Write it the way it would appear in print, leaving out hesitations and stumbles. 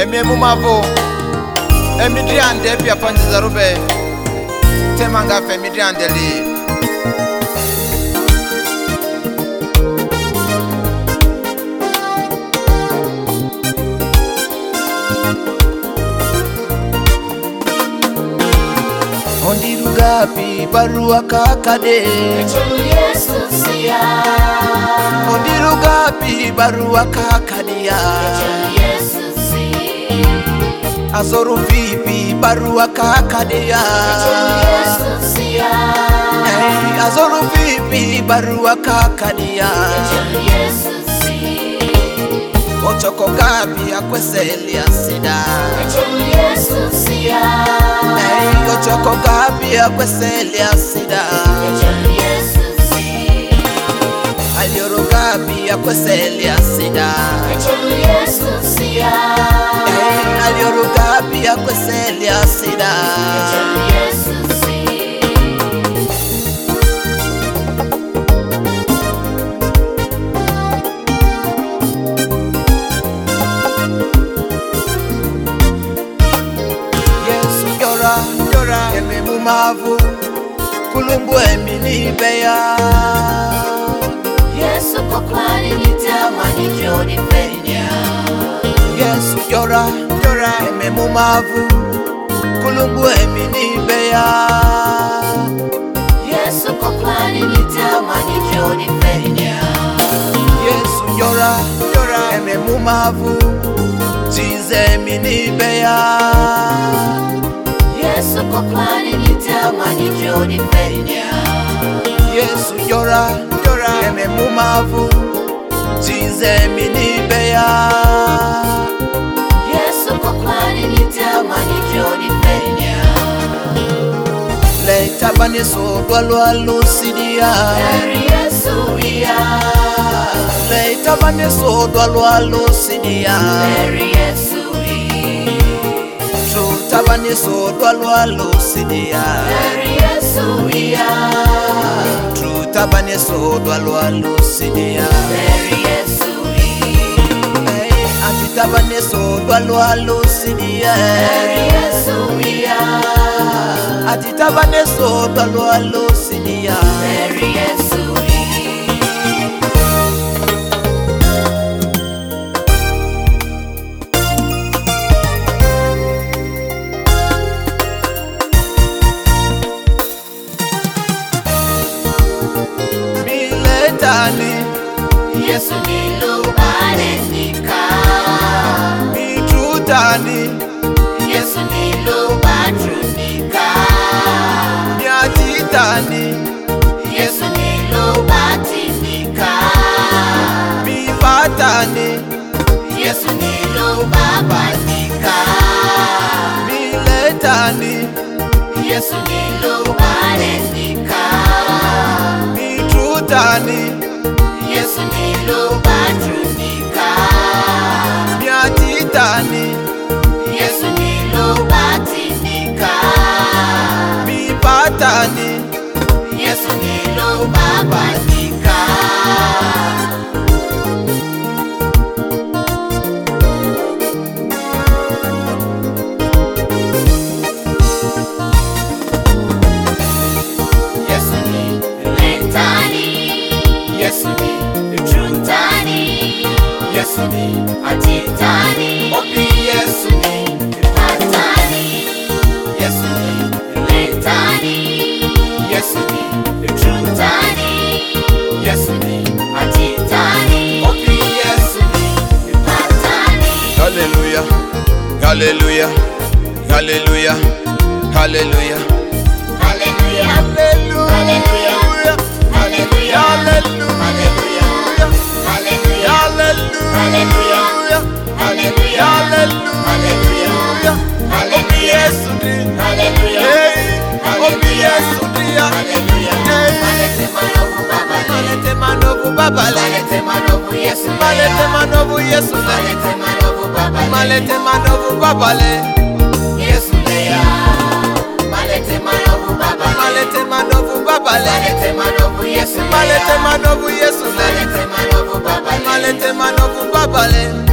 Ememu mavo Emidriande pia panjiza rube Temanga fe midriande li Ondirugapi barua kakade Echelu Yesu siya Ondirugapi barua kakadia Echelu Yesu siya Azoru vipi barua kakadia Echelu Yesu siya Azoru vipi barua kakadia Echelu Yesu siya Ochoko gapi akweseli asida Echelu Yesu siya Ochoko gapi akweseli asida Echelu Yesu siya Alioro gapi akweseli asida Echelu Yesu siya Alioro gapi akweseli asida Echelu Yesu siya Ememu mavu kulumbu emini beya Yesu kokwani nitamani joni fenya Yesu yora ememu mavu kulumbu emini beya Yesu kokwani nitamani joni fenya Yesu yora ememu mavu jize emini beya Yesu kokwani nitamani joni fenya Yesu yora ememu mavu jize emini beya Yesu kokwani nitamani joni fenya Leita bani so dwalwa lusidia Eri Yesu iya Leita bani so dwalwa lusidia Eri Yesu Tabani so dwalwa lusidia Eri Yesu iya Tabani so dwalwa lusidia Eri Yesu Anti tabani so dwalwa lusidia Eri Yesu iya Anti tabani so dwalwa lusidia Eri Yesu Yesu nilubale nika Mitrutani Yesu nilubatrunika Miatitani Yesu nilubatinika Mifatani Yesu nilubabanika Miletani Yesu nilubale nika Mitrutani Yesu nilubatrunika Miatitani Yesu nilubatinika Mipatani Yesu nilubabanika Yesu niletani Yesu nitrutani Yesu ni atitani Opi Yesu ni patani Yesu ni letani Yesu ni trutani Yesu ni atitani Opi Yesu ni patani Hallelujah, hallelujah, hallelujah, hallelujah, Hallelujah hallelujah, Hallelujah Hallelujah hallelujah, Hallelujah hallelujah, Hallelujah hallelujah, Obi Yesu di, Hallelujah hey, Obi Yesu di ya, hey, Malete manobu babale malete manobu babale, Malete manobu Yesu malete manobu Yesu le, Malete manobu babale malete manobu babale, Yesu leya Malete manobu babale malete manobu babale, Malete manobu Yesu malete manobu Yesu le, Malete manobu babale malete manobu babale.